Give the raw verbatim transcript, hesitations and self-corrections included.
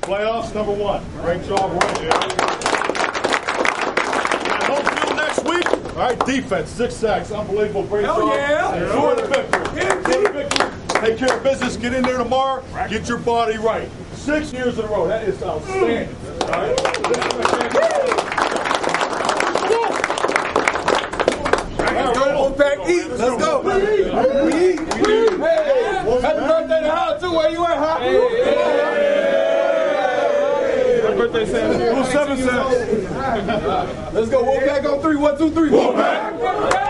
Playoffs number one. Great job, Roy. At home field next week. All right, defense, six sacks, unbelievable. Great Hell job. yeah. Enjoy the victory. Enjoy the victory. Take care of business. Get in there tomorrow. Get your body right. Six years in a row. That is outstanding. All right. Let's go, Wolfpack. Eat. Let's go. We eat. We eat. Hey. Happy birthday to Howard, too. Where you at, Howard? Hey. Happy birthday, Sam. Who's seven cents? Let's go, Wolfpack on three. One, two, three. Wolfpack.